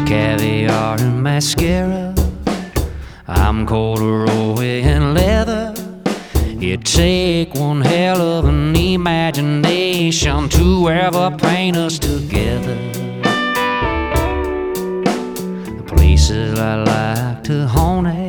caviar and mascara. I'm corduroy and leather. It take one hell of an imagination to ever paint us together. The places I like to haunt at